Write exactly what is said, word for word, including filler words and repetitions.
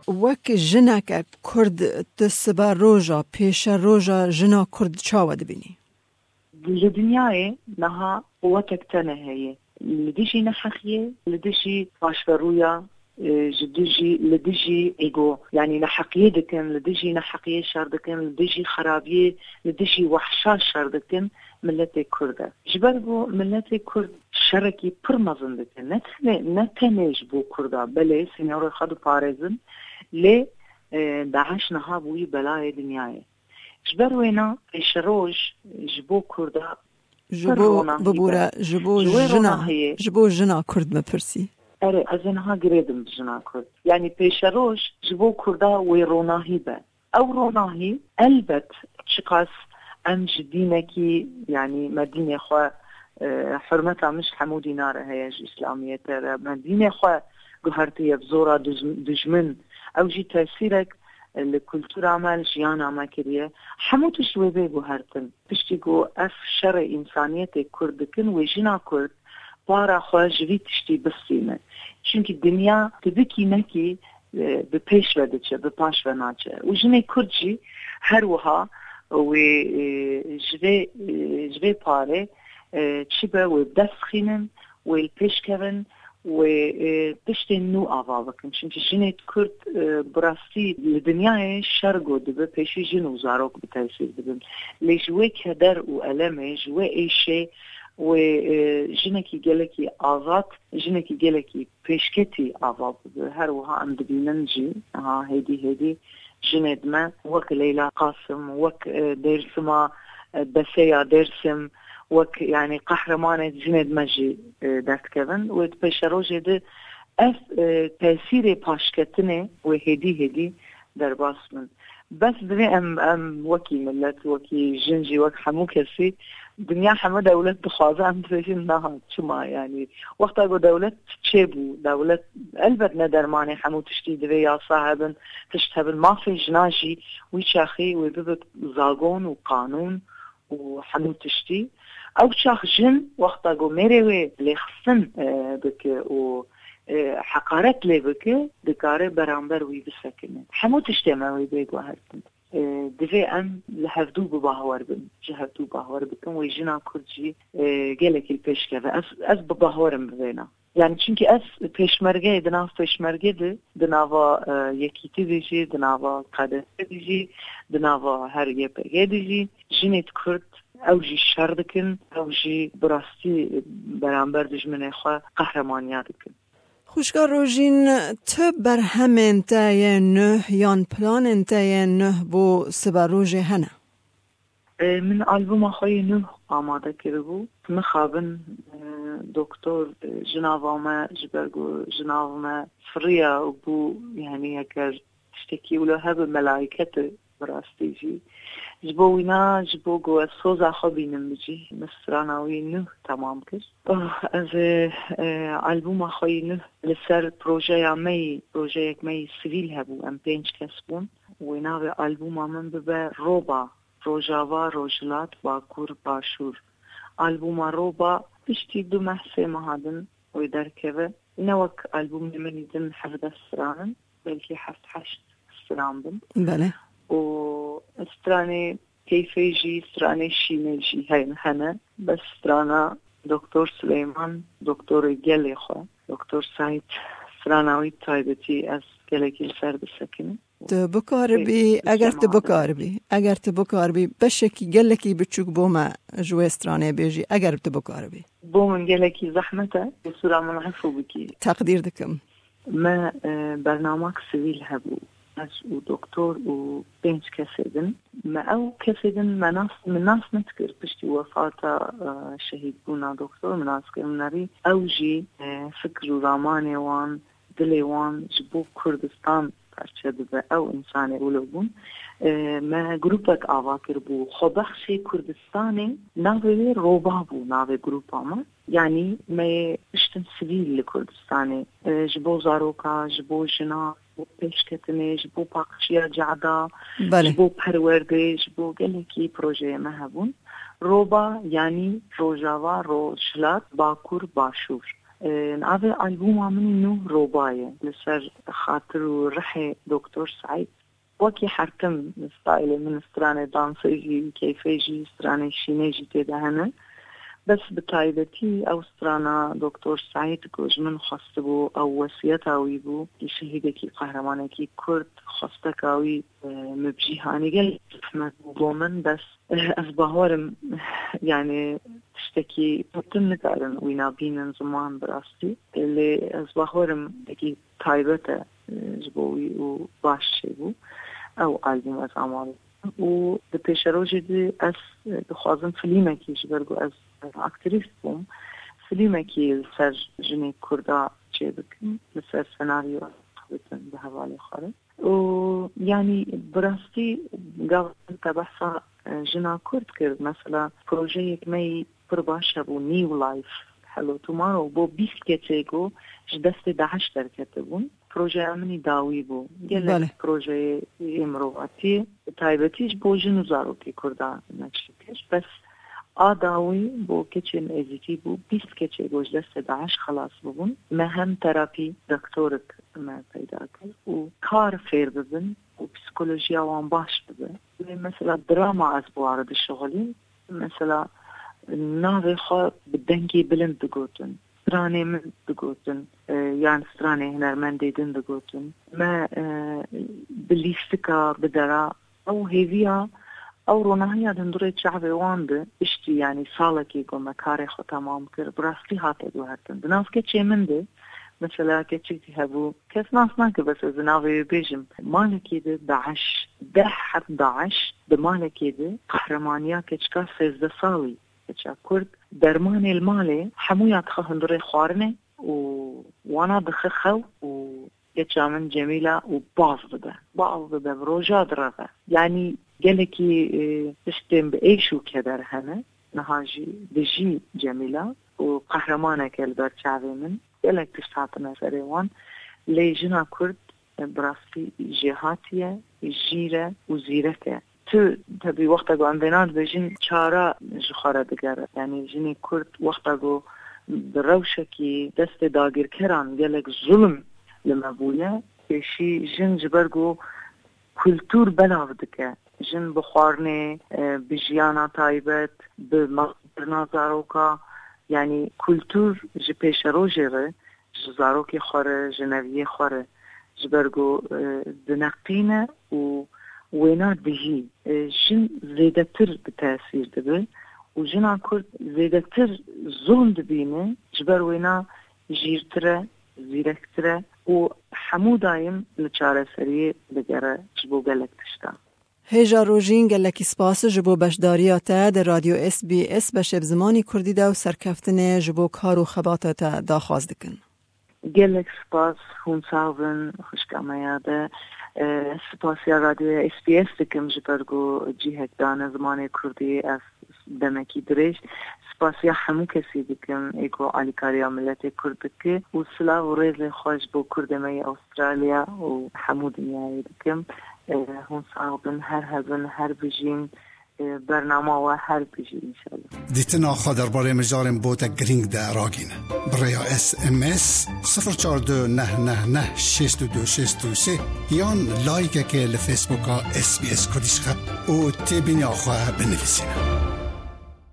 وەک ژنەکە کورد دەسبە ڕۆژە پێشە ڕۆژە ژنا کورد چاوە دەبینی؟ لدنياي نها قوتك تنهي لديجي نحقية لديجي باشفرويا جديجي لديجي ايجو يعني نحقية دكن لديجي نحقية شر دكن لديجي خرابية لديجي وحشاش شر دكن ملتي كردة جبربو ملتي كرد شركي برمزن دكن نتنه نتنج بو كردة بلي سنورو خدو بارزن لي داعش نها بوي بلاي دنياي جبروينا الشروج جبو كردا جبو ببورا جبو جنا جبو جنا كرد مبرسي اره ازنها قريدم جنا كرد يعني بيشروج جبو كردا ويروناهي با او روناهي البت شقاس ام جدينكي يعني مدينة خوا حرمتها مش حمودي نار هي اسلامية ترى مدينة خوا قهرتي بزورة دجمن او جي تأثيرك الكولتورا عمل جيانا ما كريه حموت شوي بيجو هرتن تشتيجو اف شر انسانيتي كردكن وجنا كرد بارا خواجوي تشتي بسينه چونك الدنيا تبكي نكي بپیش ودچه بپاش وناچه وجنه كردجي هروها و جوي جوي پاره چيبه و دفخينن و الپیش كون و تشتي نو آوابكن چونك جنة كرد براسي لدنيا شرقو دبه پیشي جنو زاروك بتاثير دبن ليش وي كدر و ألمه جوي اي شي و جنكي جلكي آغات جنكي جلكي پیشكتي آواب هر وها ام دبيننجي ها هيدي هيدي جنة ما وك ليلى قاسم وك ديرسما بسيا ديرسم وك يعني قهرمانة جند مجي دست كذن وتبشروجه ده اف تأثير پاشكتنه وهدي هدي در باس من بس دني ام ام وكي ملت وكي جنجي وك حمو كسي دنيا حمو دولت بخوازه ام تفشين نها شما يعني وقت اگو دولت تشيبو دولت البت ندرماني حمو تشتي دوي يا صاحبن تشتهبن ما في جناجي ويشاخي ويببت زاغون وقانون وحمو تشتي او شاخ جن وقتا جو ميري لي خصن بك و حقارت لي بك دكاره برامبر وي بسكن حمو تشتما وي بيغو هرتن دفي ام لحفدو بباهور بن جهدو باهور بكم وي جنا كرجي جلك البيشكه اس اس بباهورم بينا يعني چونكي اس پيشمرگه دناف پيشمرگه ده دناوا يكيتي ديجي دناوا قادة ديجي دناوا هر يبگه ديجي جنت كرد او جي شردكن او جي براستي برامبر دجمنه خواه قهرمانياتكن. خوشگاه روژین تو برهم انتای نه یان پلان انتای نه بو سبا روژه هنه؟ من آلبوم خواه نه آماده کرده بو مخابن دکتر جناوامه جبرگو جناوامه فریا بو يعني اگر تشتكي ولا هب ملائكة براستی جی جبو وینا جبو گو سوزا خوابینم بجی مستراناوی نه تمام کرد از آلبوم خوی نه لسر پروژه می پروژه یک می سویل هبو ام پنج کس بون وینا به آلبوم من ببه روبا روژاوا روژلات باکور باشور آلبوم روبا پشتی دو محسه مهادن وی درکوه نوک آلبوم نمانیدن حفظ استرانن بلکه حفظ حشت استران بن بله و استرانه كيفيجي استرانه شيميجي هين هنا بس استرانه دكتور سليمان دكتور جلي خو دكتور سعيد استراناوي تايبتي از گلکی سر بسکنه تو بکاربی اگر تو بکاربی اگر تو بکاربی بشکی گلکی بچوک بوما جو استرانه بیجی اگر تو بکاربی بومن گلکی زحمته بصورة منعفو بکی تقدیر دکم ما برنامج سویل هبو از و دکتر و پنج کسیدن ما او کسیدن مناس مناس نتکر پشتی وفات شهید بونا دکتر مناس که مناری او جی فکر و رامان وان دلی وان جبو کردستان پرچه دبه او انسان اولو بون ما گروپک آوا کر بو خبخش کردستانی ناوی روبا بو ناوی گروپا ما يعني ما اشتن سبيل لكردستاني جبو زاروكا جبو جنا جبو بيشكتني جبو باقشيا جعدا جبو پرورده جبو گلکی پروژه مهبون روبا يعني روجاوا روشلات باكور باشور نعرف ألبوم من نو رباية لسر خاطر ورحي دكتور سعيد وكي حركم ستايل من استرانة دانسيجي كيفيجي استرانة شينيجي تدهنا بس بتايبتي أو استرانا دكتور سعيد كوج من خصبو أو وسيطاوي بو يشهدكي قهرمانكي كرد خصتكاوي مبجيهاني قل حمد بومن بس أصبحورم يعني تشتكي بطن كارن وينا بينن زمان براستي اللي أصبحورم دكي تايبته جبوي وباش بو أو ألبوم از أعمال و بپیشروجی دی از بخوازم فیلمه کی جبرگو از اکتریست بوم فیلمه کی سر جنی کردا چه بکن لسر سناریو بتن به حوالی خاره و يعني براستی قبل تبحث جنا کرد کرد مثلا پروژه یک می پرباشه بو نیو لایف حلو تومارو بو بیست کتیگو جدست دهش در کتبون پروژه امنی داوی بو گله پروژه امروزی تایبتیش بو جنو زارو کی کردان نشکش بس آداوی بو کچن ازیتی بو بیست کچه گوش دست داعش خلاص ببون مهم تراپی دکتورک ما پیدا کرد و کار فیر ببن و پسیکولوژی آوان باش ببن مثلا دراما از بوارد شغلی مثلا ناوی خواه بدنگی بلند بگوتن سترانه من بگوتن يعني سترانه هنرمند دیدن بگوتن ما بلیستکا بدرا او هیویا او روناهی دندوره شعبی وانده اشتی يعني سالکی گو مکاری خو تمام کر براستی هاته دو هرتن بناس که چه منده مثلا که چیتی هبو کس ناس ناکه بس از ناوی بیجم مالکی ده داعش ده حد داعش ده مالکی ده قهرمانیا که چکا سیزده سالی که کرد درمان المالی حمویات خو هندوره خوارنه و وانا دخه خو و يتشا من جميلة وباظ بده باظ بده بروجا درغة يعني قالكي تشتم بأيشو كدر هنا نهاجي بجي جميلة وقهرمانة كالبر شعبي من قالك تشتعطنا سريوان لي جنا كرد براسي جهاتية جيرة وزيركة تو تبي وقتاقو عندنا بجين شارع جخارة دقارة يعني جيني كرد وقتاقو بروشكي دست داقر كران قالك ظلم لما بوله شي جن جبرگو کلتور بلاو دکه جن بخوارنه بجیانا تایبت بمقدرنا زاروکا يعني کلتور جپیش رو جره جزاروکی خوره جنویه خوره جبرگو دنقینه و وینا دهی جن زیده تر بتاثیر دبه و جنا کرد زیده تر ظلم دبینه جبر وینا جیرتره زیرکتره و حمو دایم لچاره سریع بگره جبو گلک تشتا. هیجا روژین گلکی سپاس جبو بشداریاتا در رادیو اس بی اس بشب زمانی کردی دا و سرکفتن جبو کار و خباتاتا دا خواست دکن. گلک سپاس هون ساون خوشکامه یاده سپاسی رادیو اس بی اس دکم جبرگو جیهک دانه زمانی کردی از دمکی درشت سپاسی همو کسی دکم ایکو آلیکاریا ملت کرد که و سلا و ریز خوش با کردمه استرالیا و همو دنیای دکم هون صاحبن هر هزن هر بجین برنامه و هر بجین انشالله دیتنا خواه درباره مجارم بوتا گرینگ ده راگینه برای اس ام اس صفر چار دو نه نه نه شش دو شش دو سه یان لایک که لفیسبوکا اس بی اس کردیش خواه و تیبینی آخواه بنویسینه